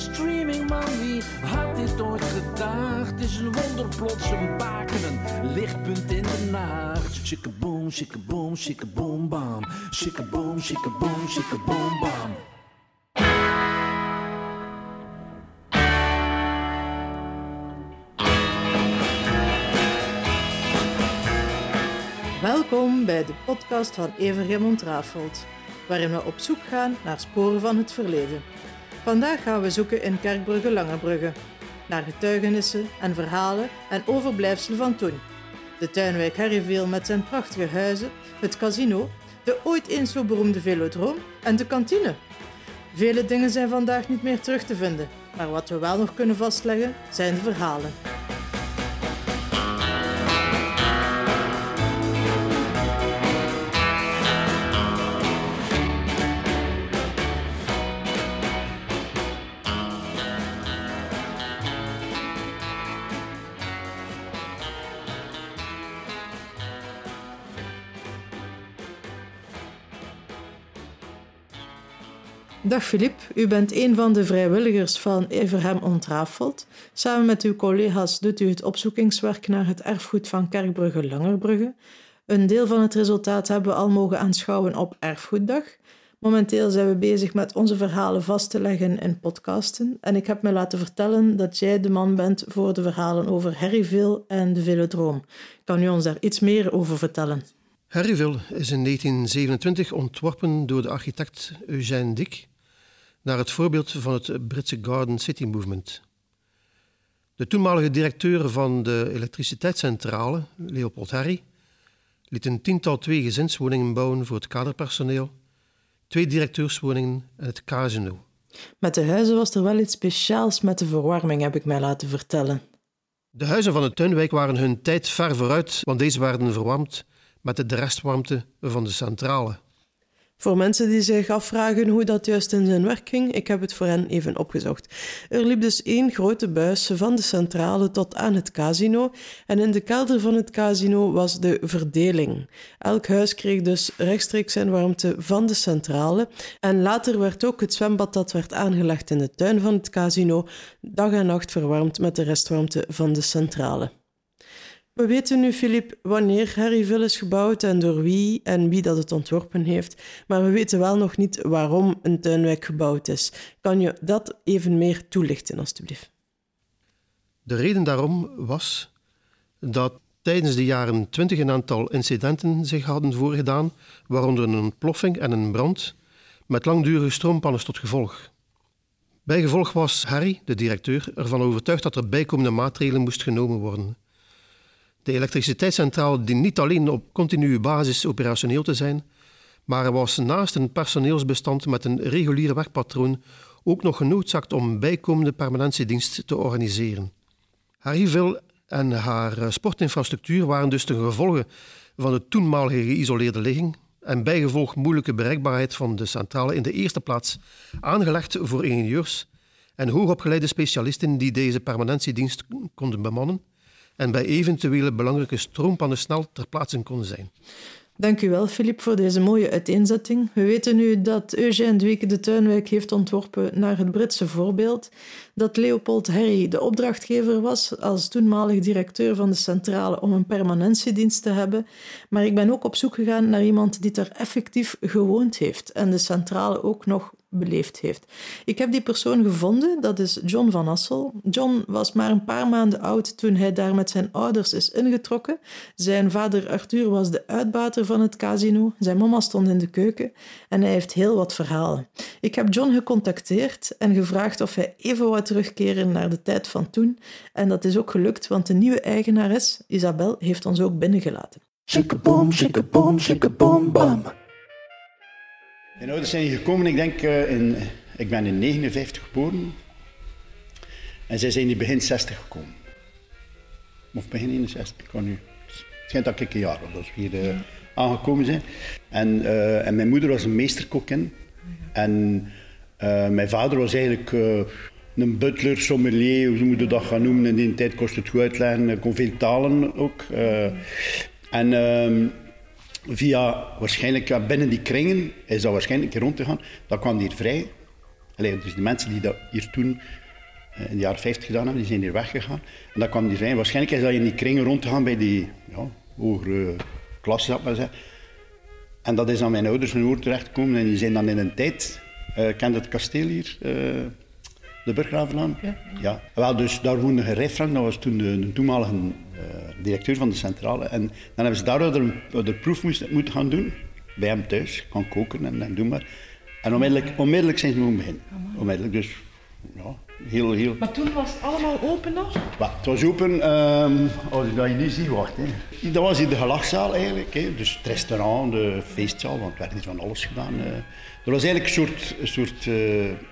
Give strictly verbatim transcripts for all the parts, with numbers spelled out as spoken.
streaming man, wie had dit ooit gedacht? Het is een wonder, plots een baken, een lichtpunt in de nacht. Shikkaboom, shikkaboom, shikkaboom, bam. Shikkaboom, shikkaboom, shikkaboom, bam. Welkom bij de podcast van Evergem Ontrafeld, waarin we op zoek gaan naar sporen van het verleden. Vandaag gaan we zoeken in Kerkbrugge-Langerbrugge, naar getuigenissen en verhalen en overblijfselen van toen. De tuinwijk Harryville met zijn prachtige huizen, het casino, de ooit eens zo beroemde velodroom en de kantine. Vele dingen zijn vandaag niet meer terug te vinden, maar wat we wel nog kunnen vastleggen zijn de verhalen. Dag Filip, u bent een van de vrijwilligers van Evergem Ontrafeld. Samen met uw collega's doet u het opzoekingswerk naar het erfgoed van Kerkbrugge-Langerbrugge. Een deel van het resultaat hebben we al mogen aanschouwen op Erfgoeddag. Momenteel zijn we bezig met onze verhalen vast te leggen in podcasten. En ik heb me laten vertellen dat jij de man bent voor de verhalen over Harryville en de velodroom. Kan u ons daar iets meer over vertellen? Harryville is in negentien zevenentwintig ontworpen door de architect Eugène Dick naar het voorbeeld van het Britse Garden City Movement. De toenmalige directeur van de elektriciteitscentrale, Leopold Harry, liet een tiental tweegezinswoningen bouwen voor het kaderpersoneel, twee directeurswoningen en het casino. Met de huizen was er wel iets speciaals met de verwarming, heb ik mij laten vertellen. De huizen van de tuinwijk waren hun tijd ver vooruit, want deze werden verwarmd met de restwarmte van de centrale. Voor mensen die zich afvragen hoe dat juist in zijn werk ging, ik heb het voor hen even opgezocht. Er liep dus één grote buis van de centrale tot aan het casino en in de kelder van het casino was de verdeling. Elk huis kreeg dus rechtstreeks zijn warmte van de centrale en later werd ook het zwembad dat werd aangelegd in de tuin van het casino dag en nacht verwarmd met de restwarmte van de centrale. We weten nu, Filip, wanneer Harryville is gebouwd en door wie en wie dat het ontworpen heeft, maar we weten wel nog niet waarom een tuinwijk gebouwd is. Kan je dat even meer toelichten, alstublieft? De reden daarom was dat tijdens de jaren twintig een aantal incidenten zich hadden voorgedaan, waaronder een ontploffing en een brand, met langdurige stroompannen tot gevolg. Bijgevolg was Harry, de directeur, ervan overtuigd dat er bijkomende maatregelen moesten genomen worden. De elektriciteitscentrale dient niet alleen op continue basis operationeel te zijn, maar er was naast een personeelsbestand met een regulier werkpatroon ook nog genoodzaakt om bijkomende permanentiedienst te organiseren. Harryville en haar sportinfrastructuur waren dus ten gevolge van de toenmalige geïsoleerde ligging en bijgevolg moeilijke bereikbaarheid van de centrale in de eerste plaats aangelegd voor ingenieurs en hoogopgeleide specialisten die deze permanentiedienst konden bemannen en bij eventuele belangrijke stroompannen snel ter plaatse kon zijn. Dank u wel, Filip, voor deze mooie uiteenzetting. We weten nu dat Eugène Dick de tuinwijk heeft ontworpen naar het Britse voorbeeld, dat Leopold Harry de opdrachtgever was als toenmalig directeur van de centrale om een permanentiedienst te hebben, maar ik ben ook op zoek gegaan naar iemand die daar effectief gewoond heeft en de centrale ook nog beleefd heeft. Ik heb die persoon gevonden, dat is John van Assel. John was maar een paar maanden oud toen hij daar met zijn ouders is ingetrokken. Zijn vader Arthur was de uitbater van het casino, zijn mama stond in de keuken en hij heeft heel wat verhalen. Ik heb John gecontacteerd en gevraagd of hij even wou terugkeren naar de tijd van toen en dat is ook gelukt, want de nieuwe eigenares, Isabel, heeft ons ook binnengelaten. Shikkaboom, shikkaboom, shikkaboom, bam. Mijn ouders zijn hier gekomen, ik denk, uh, in, ik ben in negenenvijftig geboren en zij zijn in begin zestig gekomen. Of begin eenenzestig, ik kan nu. Het schijnt dat ik een jaar was, als we hier uh, aangekomen zijn. En, uh, en mijn moeder was een meesterkokin en uh, mijn vader was eigenlijk uh, een butler, sommelier, hoe moet je dat gaan noemen. In die tijd kostte het goed uitleggen, ik kon veel talen ook. Uh, en... Uh, Via waarschijnlijk binnen die kringen is dat waarschijnlijk rond te gaan. Dat kwam hier vrij. Allee, dus de mensen die dat hier toen uh, in de jaren vijftig gedaan hebben, die zijn hier weggegaan. En dan kwam die vrij. Waarschijnlijk is dat je in die kringen rond te gaan bij die ja, hogere klassen, zou ik maar zeggen. En dat is aan mijn ouders hun oor terechtgekomen en die zijn dan in een tijd... Uh, kent het kasteel hier? Uh, de Burggravenlaan? Ja. Ja. Wel, dus daar woonde Gerij Frank, dat was toen de, de toenmalige uh, directeur van de centrale. En dan hebben ze daar de, de proef moest, moeten gaan doen. Bij hem thuis, gaan koken en, en doen maar. En onmiddellijk, onmiddellijk zijn ze mogen beginnen. Onmiddellijk, dus ja, heel, heel... Maar toen was het allemaal open nog? Ja, het was open, um, als je dat je nu ziet, wacht. Hè. Dat was hier de gelachzaal eigenlijk, hè. Dus het restaurant, de feestzaal, want er werd niet van alles gedaan. Uh. Er was eigenlijk een soort, een soort uh, uh,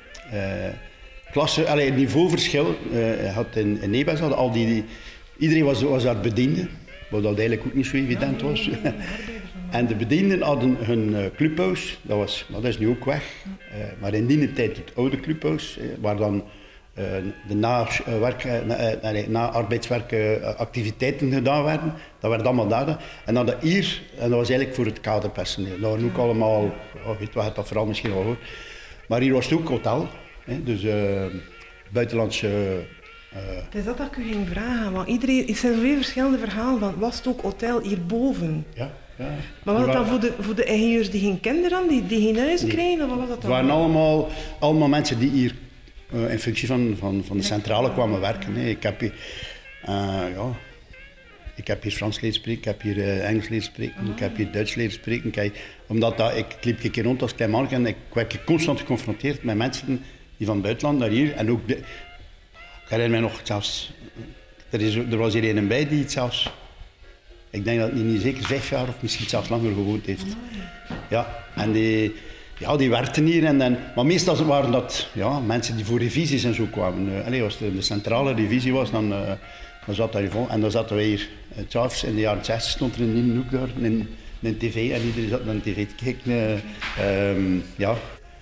klasse, allee, niveauverschil. Uh, had in, in Nebes hadden al die, die, iedereen was, was daar bediende, wat dat eigenlijk ook niet zo evident was. En de bedienden hadden hun uh, clubhuis, dat, was, dat is nu ook weg. Uh, maar in die tijd het oude clubhuis, uh, waar dan uh, de na-werk, uh, na, uh, nee, na-arbeidswerkactiviteiten uh, gedaan werden, dat werd allemaal daar. En dan dat hier, en dat was eigenlijk voor het kaderpersoneel. Dat waren ook allemaal, oh, weet wat, het dat vooral misschien al hoort. Maar hier was het ook hotel, hè, dus uh, buitenlandse... Uh, het is dat dat ik u ging vragen, want iedereen, er zijn zoveel verschillende verhalen van, was het ook hotel hierboven? Ja. Ja. Maar was het dan voor de, voor de ingenieurs die geen kinderen die, die geen huis nee. kregen? Of wat was dat dan? Het waren allemaal, allemaal mensen die hier uh, in functie van, van, van de centrale kwamen werken. Hè. Ik heb hier, uh, ja, ik heb hier Frans leren spreken, ik heb hier uh, Engels leren spreken, ah. ik heb hier Duits leren spreken. Kijk, omdat dat, ik liep een keer rond als klein mannetje en ik werd constant geconfronteerd met mensen die van het buitenland naar hier. En ook de, ik herinner mij nog zelfs, er, is, er was hier een bij die het zelfs... Ik denk dat hij niet zeker vijf jaar of misschien zelfs langer gewoond heeft. Ja, en die, ja, die werkten hier. En, en, maar meestal waren dat ja, mensen die voor revisies en zo kwamen. Uh, allee, als de, de centrale revisie was, dan, uh, dan zat daar vol. En dan zaten wij hier. Uh, S'avonds in de jaren zestig stond er in die hoek daar een, een tv en iedereen zat naar de tv te kijken. Uh, um, ja.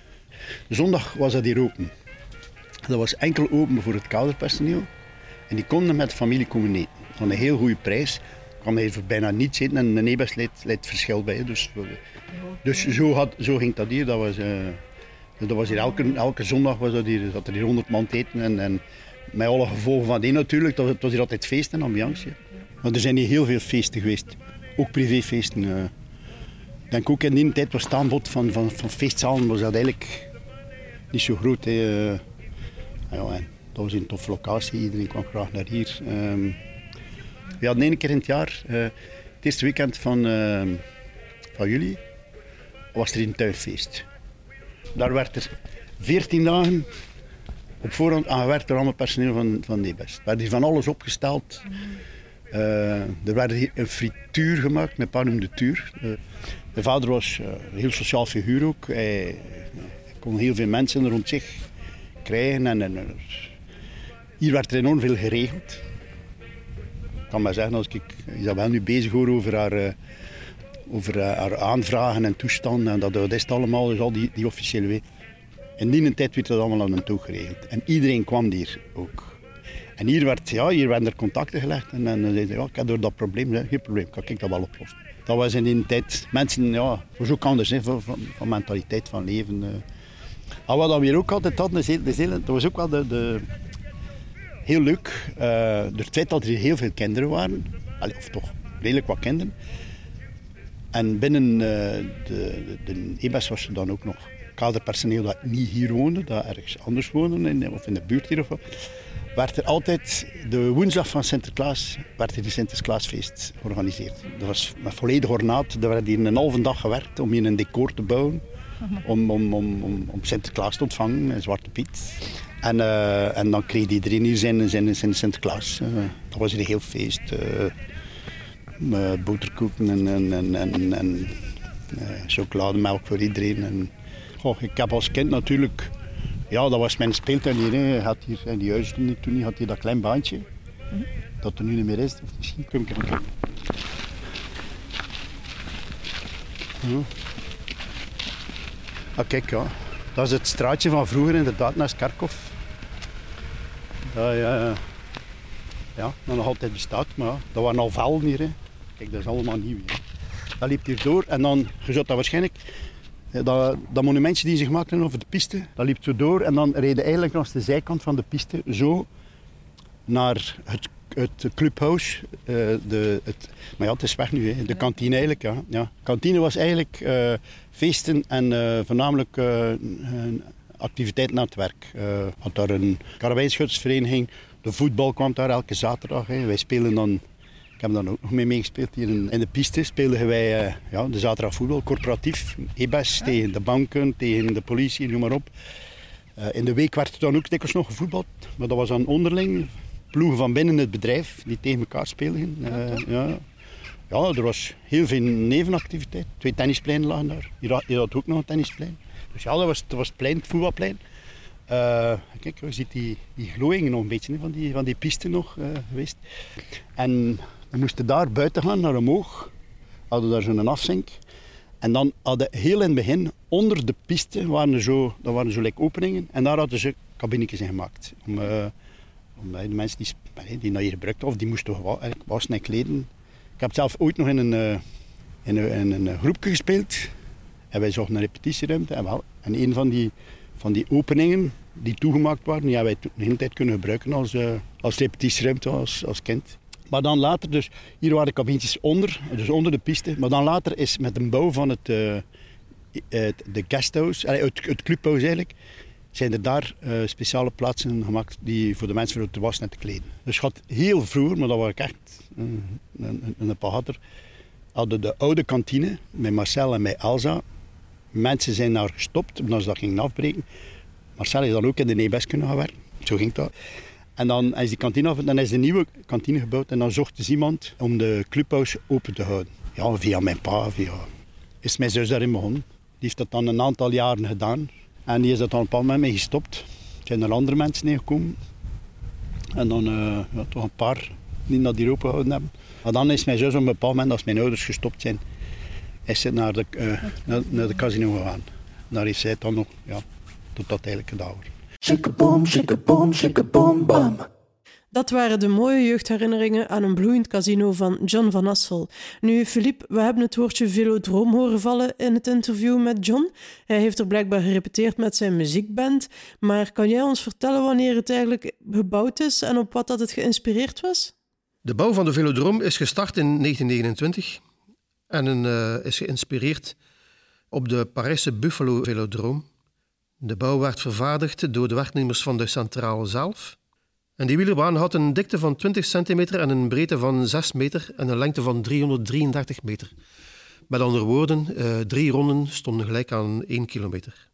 Zondag was dat hier open. Dat was enkel open voor het kaderpersoneel. En die konden met de familie komen eten. Van een heel goede prijs. Kwam hij voor bijna niets eten en de Nebes leidt het verschil bij. Dus, dus zo, had, zo ging dat hier. Dat was, uh, dat was hier elke, elke zondag was dat hier, zat er hier honderd man te eten. En, en met alle gevolgen van die natuurlijk. Dat, het was hier altijd feest en ambiance. Maar er zijn hier heel veel feesten geweest. Ook privéfeesten. Uh. Ik denk ook in die tijd was het aanbod van, van, van feestzalen was dat eigenlijk niet zo groot. Hè. Uh, ja, en dat was een toffe locatie. Iedereen kwam graag naar hier. Um, We hadden één keer in het jaar, uh, het eerste weekend van, uh, van juli, was er een tuinfeest. Daar werd er veertien dagen op voorhand aan gewerkt door allemaal personeel van, van Nebes. Er werd hier van alles opgesteld. Uh, er werd hier een frituur gemaakt, mijn pa noemde tuur. Uh, mijn vader was uh, een heel sociaal figuur ook. Hij, hij kon heel veel mensen rond zich krijgen. En, en, uh, hier werd er enorm veel geregeld. Ik kan maar zeggen, als ik Isabel nu bezig hoor over haar, uh, over uh, haar aanvragen en toestanden, en dat, dat is het allemaal, dus al die, die officiële wet. In die tijd werd dat allemaal aan een toog geregeld. En iedereen kwam hier ook. En hier, werd, ja, hier werden er contacten gelegd en dan zeiden ze, ja, ik heb door dat probleem, hè, geen probleem, kan ik dat wel oplossen. Dat was in die tijd, mensen, ja, het was ook anders, hè, van, van, van mentaliteit, van leven. Uh. Maar wat we hier ook altijd hadden, is heel, is heel, dat was ook wel de... de heel leuk, uh, door het feit dat er heel veel kinderen waren, of toch redelijk wat kinderen. En binnen uh, de, de, de Nebes was er dan ook nog kaderpersoneel dat niet hier woonde, dat ergens anders woonde, in, of in de buurt hier of wat. Werd er altijd, de woensdag van Sinterklaas, werd er die Sinterklaasfeest georganiseerd. Dat was met volledig ornaat, er werd hier een halve dag gewerkt om hier een decor te bouwen, om, om, om, om, om Sinterklaas te ontvangen, een Zwarte Piet. En, uh, en dan kreeg iedereen hier zijn, zijn, zijn Sinterklaas. Uh, dat was een heel feest. Uh, uh, boterkoeken en, en, en, en, en uh, chocolademelk voor iedereen. En, oh, ik heb als kind natuurlijk... Ja, dat was mijn speeltuin hier. Hè. Had hier in die huis toen, toen had hij dat klein baantje. Mm-hmm. Dat er nu niet meer is. Of misschien kom ik er nog. Ja. Ah, kijk, ja. Dat is het straatje van vroeger inderdaad naast Kerkhof. Dat ja, ja, dat nog altijd bestaat, maar ja, dat waren al velden hier. Hè. Kijk, dat is allemaal nieuw. Hè. Dat liep hier door en dan, je zou dat waarschijnlijk Dat, dat monumentje die ze gemaakt hebben over de piste, dat liep zo door en dan reden eigenlijk langs de zijkant van de piste zo naar het, het clubhouse. Uh, de, het, maar ja, het is weg nu, hè. De kantine eigenlijk. Ja. Ja. Kantine was eigenlijk uh, feesten en uh, voornamelijk uh, activiteiten aan het werk. Uh, had daar een karabijnschutsvereniging, de voetbal kwam daar elke zaterdag. Hè. Wij spelen dan... Ik heb daar ook nog mee meegespeeld. Hier in, in de piste speelden wij uh, ja, de zaterdag voetbal, corporatief. E B E S ja. Tegen de banken, tegen de politie, noem maar op. Uh, in de week werd er dan ook dikwijls nog gevoetbald. Maar dat was dan onderling. Ploegen van binnen het bedrijf die tegen elkaar speelden. Uh, ja. ja, er was heel veel nevenactiviteit. Twee tennispleinen lagen daar. Hier had, hier had ook nog een tennisplein. Dus ja, dat was, dat was het plein, het voetbalplein. Uh, kijk, je ziet die, die glooiingen nog een beetje van die, van die piste nog uh, geweest. En we moesten daar buiten gaan, naar omhoog. Hadden daar zo'n afzink. En dan hadden heel in het begin, onder de piste, waren er zo, dat waren zo like openingen. En daar hadden ze kabinetjes in gemaakt. Om, uh, om de mensen die, die naar hier gebruikten, of die moesten wassen en kleden. Ik heb zelf ooit nog in een, uh, in een, in een groepje gespeeld. En wij zochten een repetitieruimte. En, wel, en een van die, van die openingen die toegemaakt waren, die hebben wij de hele tijd kunnen gebruiken als, uh, als repetitieruimte, als, als kind. Maar dan later, dus hier waren de kabintjes onder, dus onder de piste. Maar dan later is met de bouw van het, uh, het de guesthouse, het, het clubhouse eigenlijk, zijn er daar uh, speciale plaatsen gemaakt die voor de mensen voor te wassen en te kleden. Dus je had heel vroeger, maar dat was echt een, een, een pahatter, hadden de oude kantine met Marcel en met Elsa. Mensen zijn daar gestopt omdat ze dat gingen afbreken. Marcel is dan ook in de E B E S kunnen gaan werken. Zo ging dat. En dan is die kantine af, dan is de nieuwe kantine gebouwd en dan zocht dus iemand om de clubhouse open te houden. Ja, via mijn pa, via... is mijn zus daarin begonnen. Die heeft dat dan een aantal jaren gedaan. En die is dat dan op een bepaald moment mee gestopt. Er zijn er andere mensen neergekomen. En dan uh, ja, toch een paar die dat hier open gehouden hebben. Maar dan is mijn zus op een bepaald moment, als mijn ouders gestopt zijn, is ze naar de, uh, naar, naar de casino gegaan. Daar is zij dan nog, ja, tot dat eigenlijk gedaan wordt. Shake-a-boom, shake-a-boom, shake-a-boom, bam. Dat waren de mooie jeugdherinneringen aan een bloeiend casino van John van Assel. Nu, Philippe, we hebben het woordje velodroom horen vallen in het interview met John. Hij heeft er blijkbaar gerepeteerd met zijn muziekband. Maar kan jij ons vertellen wanneer het eigenlijk gebouwd is en op wat dat het geïnspireerd was? De bouw van de velodroom is gestart in negentien negenentwintig en een, uh, is geïnspireerd op de Parijse Buffalo Velodroom. De bouw werd vervaardigd door de werknemers van de centrale zelf. En die wielerbaan had een dikte van twintig centimeter en een breedte van zes meter en een lengte van driehonderddrieëndertig meter. Met andere woorden, uh, drie ronden stonden gelijk aan één kilometer.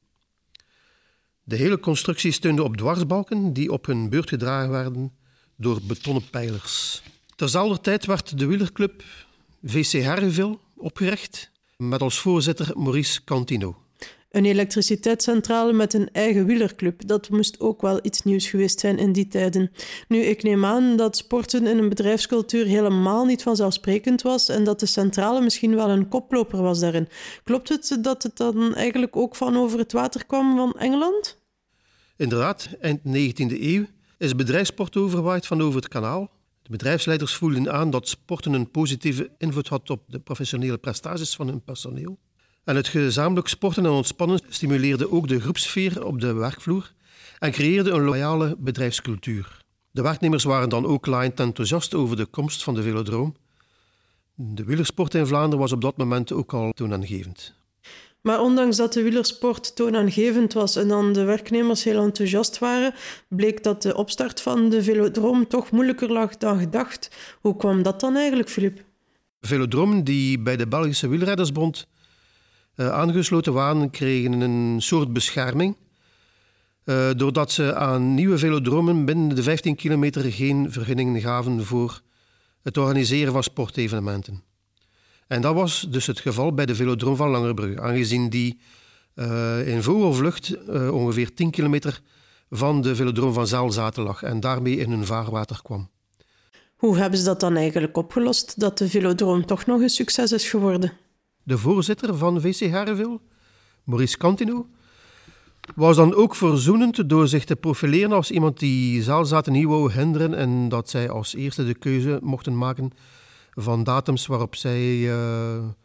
De hele constructie steunde op dwarsbalken die op hun beurt gedragen werden door betonnen pijlers. Terzelfde tijd werd de wielerclub V C Herreville opgericht met als voorzitter Maurice Cantino. Een elektriciteitscentrale met een eigen wielerclub, dat moest ook wel iets nieuws geweest zijn in die tijden. Nu, ik neem aan dat sporten in een bedrijfscultuur helemaal niet vanzelfsprekend was en dat de centrale misschien wel een koploper was daarin. Klopt het dat het dan eigenlijk ook van over het water kwam van Engeland? Inderdaad, eind negentiende eeuw is bedrijfssport overgewaaid van over het kanaal. De bedrijfsleiders voelden aan dat sporten een positieve invloed had op de professionele prestaties van hun personeel. En het gezamenlijk sporten en ontspannen stimuleerde ook de groepsfeer op de werkvloer en creëerde een loyale bedrijfscultuur. De werknemers waren dan ook laaiend enthousiast over de komst van de velodroom. De wielersport in Vlaanderen was op dat moment ook al toonaangevend. Maar ondanks dat de wielersport toonaangevend was en dan de werknemers heel enthousiast waren, bleek dat de opstart van de velodroom toch moeilijker lag dan gedacht. Hoe kwam dat dan eigenlijk, Philippe? Velodromen die bij de Belgische Wielreddersbond uh, aangesloten waren, kregen een soort bescherming, uh, doordat ze aan nieuwe velodromen binnen de vijftien kilometer geen vergunningen gaven voor het organiseren van sportevenementen. En dat was dus het geval bij de velodroom van Langerbrugge, aangezien die uh, in vogelvlucht uh, ongeveer tien kilometer van de velodroom van Zelzaten lag en daarmee in hun vaarwater kwam. Hoe hebben ze dat dan eigenlijk opgelost, dat de velodroom toch nog een succes is geworden? De voorzitter van V C Herreville, Maurice Cantino, was dan ook verzoenend door zich te profileren als iemand die Zelzaten niet wou hinderen en dat zij als eerste de keuze mochten maken van datums waarop zij uh,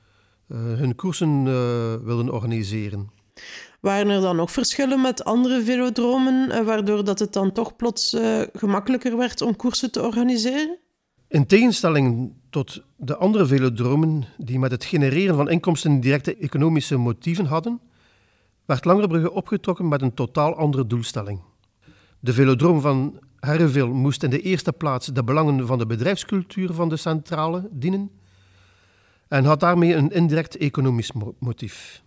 uh, hun koersen uh, wilden organiseren. Waren er dan nog verschillen met andere velodromen, uh, waardoor dat het dan toch plots uh, gemakkelijker werd om koersen te organiseren? In tegenstelling tot de andere velodromen die met het genereren van inkomsten directe economische motieven hadden, werd Langerenbrugge opgetrokken met een totaal andere doelstelling. De velodroom van Herreville moest in de eerste plaats de belangen van de bedrijfscultuur van de centrale dienen en had daarmee een indirect economisch motief.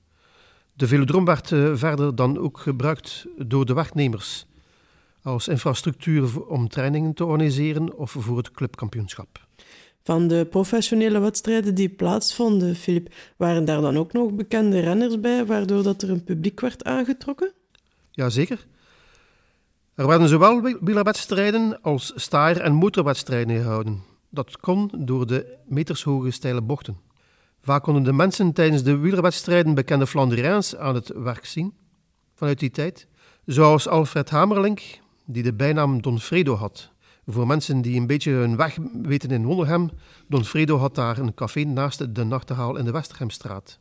De velodroom werd verder dan ook gebruikt door de werknemers als infrastructuur om trainingen te organiseren of voor het clubkampioenschap. Van de professionele wedstrijden die plaatsvonden, Filip, waren daar dan ook nog bekende renners bij, waardoor dat er een publiek werd aangetrokken? Jazeker. Er werden zowel wielerwedstrijden als staar- en motorwedstrijden gehouden. Dat kon door de metershoge steile bochten. Vaak konden de mensen tijdens de wielerwedstrijden bekende Flandriaans aan het werk zien, vanuit die tijd. Zoals Alfred Hamerlink, die de bijnaam Don Fredo had. Voor mensen die een beetje hun weg weten in Wonderhem, Don Fredo had daar een café naast de Nachtegaal in de Westerhemstraat.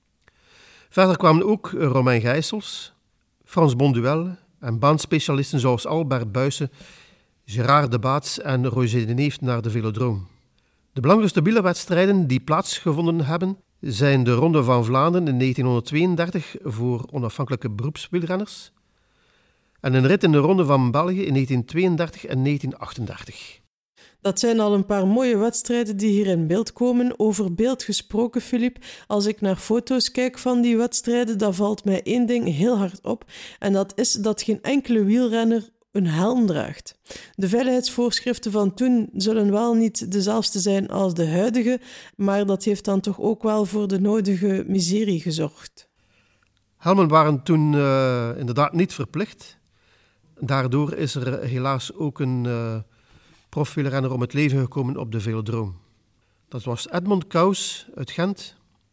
Verder kwamen ook Romain Gijsels, Frans Bonduel en baanspecialisten zoals Albert Buijsen, Gérard de Baats en Roger de Neef naar de velodroom. De belangrijkste wielerwedstrijden die plaatsgevonden hebben zijn de Ronde van Vlaanderen in negentienhonderdtweeëndertig voor onafhankelijke beroepswielrenners en een rit in de Ronde van België in negentientweeëndertig en negentienhonderdachtendertig. Dat zijn al een paar mooie wedstrijden die hier in beeld komen. Over beeld gesproken, Filip, als ik naar foto's kijk van die wedstrijden, dan valt mij één ding heel hard op. En dat is dat geen enkele wielrenner een helm draagt. De veiligheidsvoorschriften van toen zullen wel niet dezelfde zijn als de huidige, maar dat heeft dan toch ook wel voor de nodige miserie gezorgd. Helmen waren toen uh, inderdaad niet verplicht. Daardoor is er helaas ook een uh, profwielrenner om het leven gekomen op de velodroom. Dat was Edmond Kous uit Gent,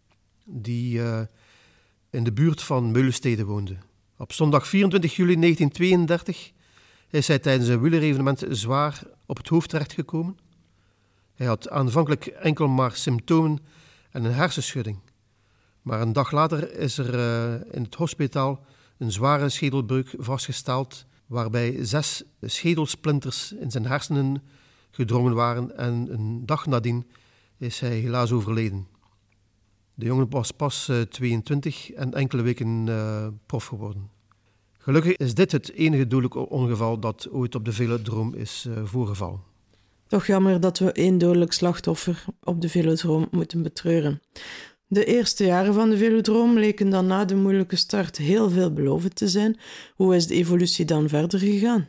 die uh, in de buurt van Meulenstede woonde. Op zondag vierentwintig juli negentientweeëndertig is hij tijdens een wielerevenement zwaar op het hoofd terechtgekomen. Hij had aanvankelijk enkel maar symptomen en een hersenschudding. Maar een dag later is er uh, in het hospitaal een zware schedelbreuk vastgesteld, waarbij zes schedelsplinters in zijn hersenen gedrongen waren en een dag nadien is hij helaas overleden. De jongen was pas uh, tweeëntwintig en enkele weken uh, prof geworden. Gelukkig is dit het enige dodelijke ongeval dat ooit op de velodroom is uh, voorgevallen. Toch jammer dat we één dodelijk slachtoffer op de velodroom moeten betreuren. De eerste jaren van de velodroom leken dan na de moeilijke start heel veelbelovend te zijn. Hoe is de evolutie dan verder gegaan?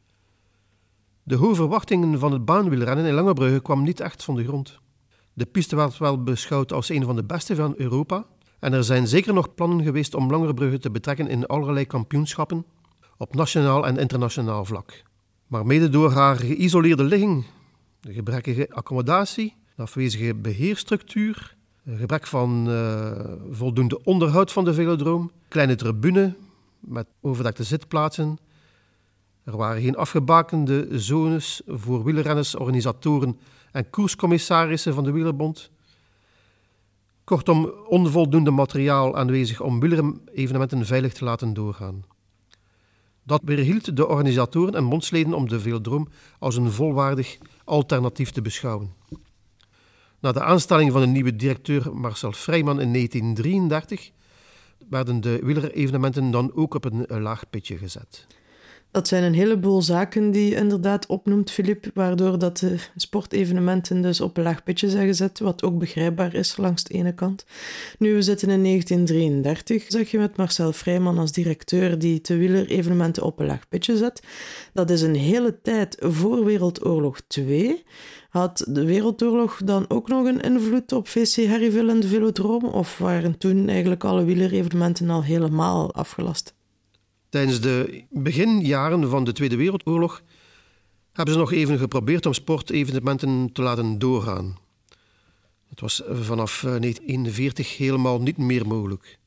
De hoge verwachtingen van het baanwielrennen in Langerenbrugge kwam niet echt van de grond. De piste werd wel beschouwd als een van de beste van Europa. En er zijn zeker nog plannen geweest om Langerenbrugge te betrekken in allerlei kampioenschappen op nationaal en internationaal vlak. Maar mede door haar geïsoleerde ligging, de gebrekkige accommodatie, de afwezige beheerstructuur, een gebrek van uh, voldoende onderhoud van de velodroom, kleine tribune met overdekte zitplaatsen. Er waren geen afgebakende zones voor wielrenners, organisatoren en koerscommissarissen van de Wielerbond. Kortom, onvoldoende materiaal aanwezig om wielerevenementen veilig te laten doorgaan. Dat weerhield de organisatoren en bondsleden om de velodroom als een volwaardig alternatief te beschouwen. Na de aanstelling van de nieuwe directeur Marcel Vrijman in negentien drieëndertig werden de wielerevenementen dan ook op een laag pitje gezet. Dat zijn een heleboel zaken die je inderdaad opnoemt, Filip, waardoor dat de sportevenementen dus op een laag pitje zijn gezet, wat ook begrijpbaar is langs de ene kant. Nu, we zitten in negentien drieëndertig, zeg je met Marcel Vrijman als directeur die de wielerevenementen op een laag pitje zet. Dat is een hele tijd voor Wereldoorlog twee. Had de Wereldoorlog dan ook nog een invloed op V C Herreville en de velodroom, of waren toen eigenlijk alle wielerevenementen al helemaal afgelast? Tijdens de beginjaren van de Tweede Wereldoorlog hebben ze nog even geprobeerd om sportevenementen te laten doorgaan. Het was vanaf negentien eenenveertig helemaal niet meer mogelijk.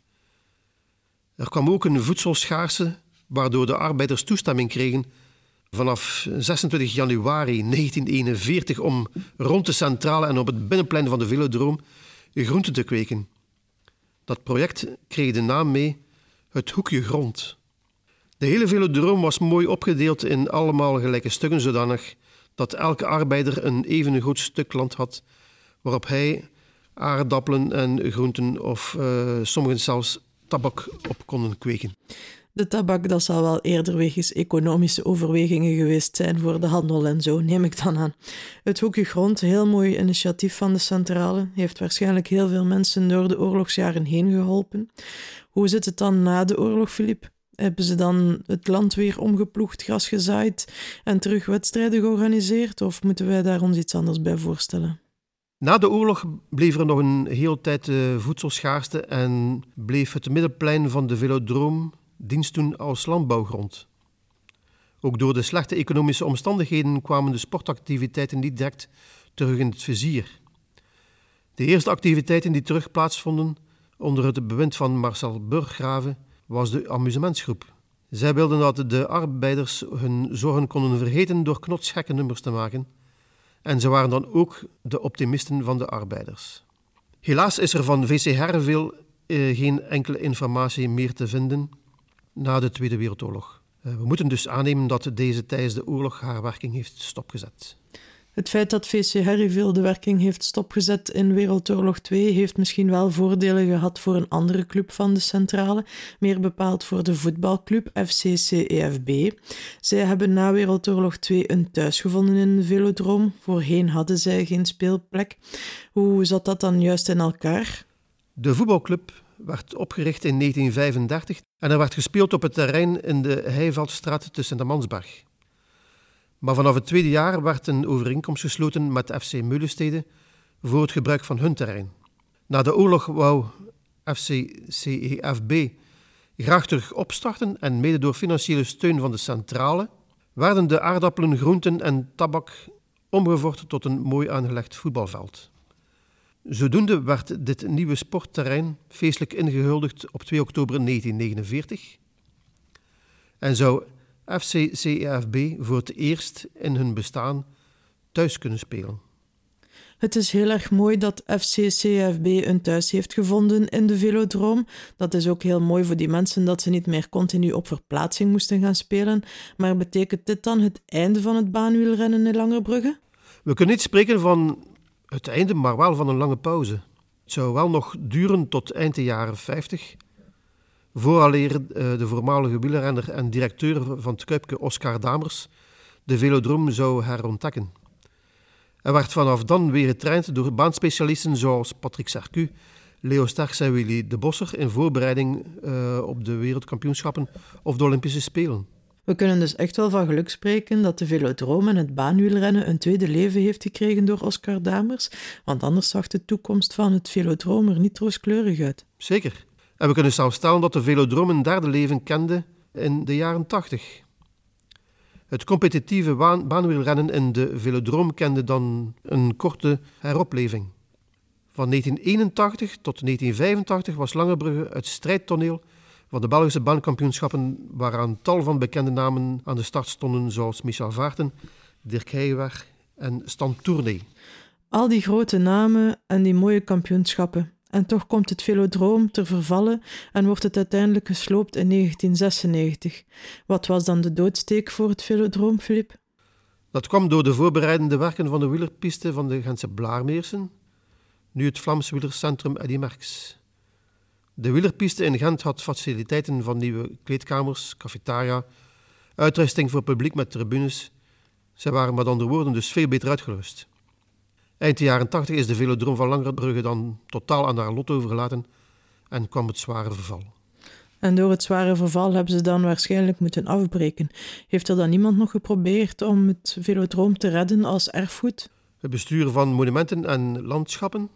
Er kwam ook een voedselschaarste, waardoor de arbeiders toestemming kregen vanaf zesentwintig januari negentien eenenveertig om rond de centrale en op het binnenplein van de velodroom groenten te kweken. Dat project kreeg de naam mee het hoekje grond. De hele velodroom was mooi opgedeeld in allemaal gelijke stukken, zodanig dat elke arbeider een even groot stuk land had waarop hij aardappelen en groenten of uh, sommigen zelfs tabak op konden kweken. De tabak, dat zal wel eerder wegens economische overwegingen geweest zijn voor de handel en zo, neem ik dan aan. Het hoekje grond, heel mooi initiatief van de centrale, heeft waarschijnlijk heel veel mensen door de oorlogsjaren heen geholpen. Hoe zit het dan na de oorlog, Filip? Hebben ze dan het land weer omgeploegd, gras gezaaid en terug wedstrijden georganiseerd? Of moeten wij daar ons iets anders bij voorstellen? Na de oorlog bleef er nog een hele tijd uh, voedselschaarste en bleef het middenplein van de velodroom dienst doen als landbouwgrond. Ook door de slechte economische omstandigheden kwamen de sportactiviteiten niet direct terug in het vizier. De eerste activiteiten die terug plaatsvonden onder het bewind van Marcel Burggraven was de amusementsgroep. Zij wilden dat de arbeiders hun zorgen konden vergeten door knotsgekke nummers te maken. En ze waren dan ook de optimisten van de arbeiders. Helaas is er van V C Herreville eh, geen enkele informatie meer te vinden na de Tweede Wereldoorlog. Uh, we moeten dus aannemen dat deze tijdens de oorlog haar werking heeft stopgezet. Het feit dat V C Herreville de werking heeft stopgezet in Wereldoorlog twee heeft misschien wel voordelen gehad voor een andere club van de centrale, meer bepaald voor de voetbalclub F C C E F B. Zij hebben na Wereldoorlog twee een thuis gevonden in de velodroom. Voorheen hadden zij geen speelplek. Hoe zat dat dan juist in elkaar? De voetbalclub werd opgericht in negentien vijfendertig en er werd gespeeld op het terrein in de Heiveldstraat tussen de Mansberg. Maar vanaf het tweede jaar werd een overeenkomst gesloten met F C Meulenstede voor het gebruik van hun terrein. Na de oorlog wou F C C E F B graag terug opstarten en mede door financiële steun van de centrale werden de aardappelen, groenten en tabak omgevormd tot een mooi aangelegd voetbalveld. Zodoende werd dit nieuwe sportterrein feestelijk ingehuldigd op twee oktober negentien negenenveertig en zou F C C E F B voor het eerst in hun bestaan thuis kunnen spelen. Het is heel erg mooi dat F C C E F B een thuis heeft gevonden in de velodroom. Dat is ook heel mooi voor die mensen dat ze niet meer continu op verplaatsing moesten gaan spelen. Maar betekent dit dan het einde van het baanwielrennen in Langerbrugge? We kunnen niet spreken van het einde, maar wel van een lange pauze. Het zou wel nog duren tot eind de jaren vijftig, vooraleer de voormalige wielrenner en directeur van het Kuipke Oscar Damers de velodroom zou herontdekken. Er werd vanaf dan weer getraind door baanspecialisten zoals Patrick Sercu, Leo Sterks en Willy de Bosser in voorbereiding uh, op de wereldkampioenschappen of de Olympische Spelen. We kunnen dus echt wel van geluk spreken dat de velodroom en het baanwielrennen een tweede leven heeft gekregen door Oscar Damers, want anders zag de toekomst van het velodroom er niet rooskleurig uit. Zeker. En we kunnen zelfs stellen dat de velodroom een derde leven kende in de jaren tachtig. Het competitieve baan- baanwielrennen in de velodroom kende dan een korte heropleving. Van negentien eenentachtig tot negentien vijfentachtig was Langerbrugge het strijdtoneel van de Belgische baankampioenschappen, waaraan tal van bekende namen aan de start stonden, zoals Michel Vaarten, Dirk Heijer en Stan Tournay. Al die grote namen en die mooie kampioenschappen. En toch komt het velodroom ter vervallen en wordt het uiteindelijk gesloopt in negentien zesennegentig. Wat was dan de doodsteek voor het velodroom, Filip? Dat kwam door de voorbereidende werken van de wielerpiste van de Gentse Blaarmeersen, nu het Vlaams wielercentrum Eddy Merckx. De wielerpiste in Gent had faciliteiten van nieuwe kleedkamers, cafetaria, uitrusting voor publiek met tribunes. Zij waren met andere woorden dus veel beter uitgerust. Eind de jaren tachtig is de velodroom van Langerbrugge dan totaal aan haar lot overgelaten en kwam het zware verval. En door het zware verval hebben ze dan waarschijnlijk moeten afbreken. Heeft er dan niemand nog geprobeerd om het velodroom te redden als erfgoed? Het bestuur van monumenten en landschappen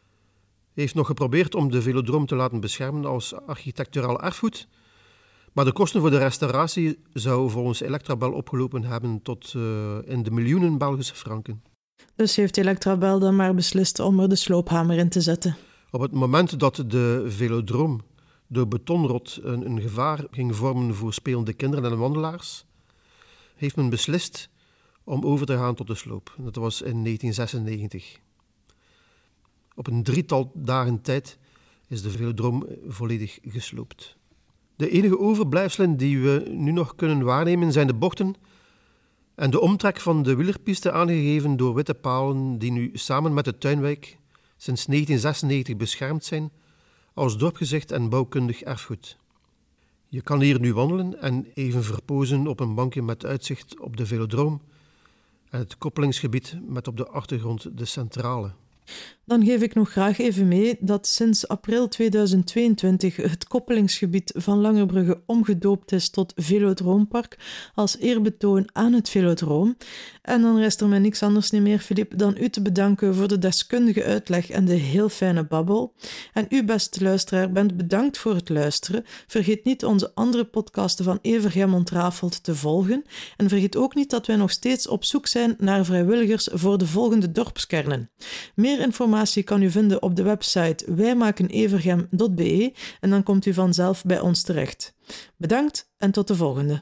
heeft nog geprobeerd om de velodroom te laten beschermen als architecturaal erfgoed, maar de kosten voor de restauratie zou volgens Electrabel opgelopen hebben tot uh, in de miljoenen Belgische franken. Dus heeft Electrabel dan maar beslist om er de sloophamer in te zetten. Op het moment dat de velodroom door betonrot een, een gevaar ging vormen voor spelende kinderen en wandelaars, heeft men beslist om over te gaan tot de sloop. Dat was in negentien zesennegentig. Op een drietal dagen tijd is de velodroom volledig gesloopt. De enige overblijfselen die we nu nog kunnen waarnemen zijn de bochten en de omtrek van de wielerpiste, aangegeven door witte palen die nu samen met de tuinwijk sinds negentien zesennegentig beschermd zijn als dorpsgezicht en bouwkundig erfgoed. Je kan hier nu wandelen en even verpozen op een bankje met uitzicht op de velodroom en het koppelingsgebied met op de achtergrond de centrale. Dan geef ik nog graag even mee dat sinds april tweeduizend tweeëntwintig het koppelingsgebied van Langerbrugge omgedoopt is tot Velodroompark als eerbetoon aan het velodroom. En dan rest er mij niks anders niet meer, Filip, dan u te bedanken voor de deskundige uitleg en de heel fijne babbel. En u, beste luisteraar, bent bedankt voor het luisteren. Vergeet niet onze andere podcasten van Evergem Ontrafeld te volgen. En vergeet ook niet dat wij nog steeds op zoek zijn naar vrijwilligers voor de volgende dorpskernen. Meer informatie kan u vinden op de website wijmakenevergem punt b e en dan komt u vanzelf bij ons terecht. Bedankt en tot de volgende.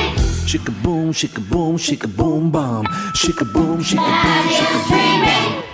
Shika boom, shika boom, shika boom, bam. Shika boom, shika boom, shika boom, bam.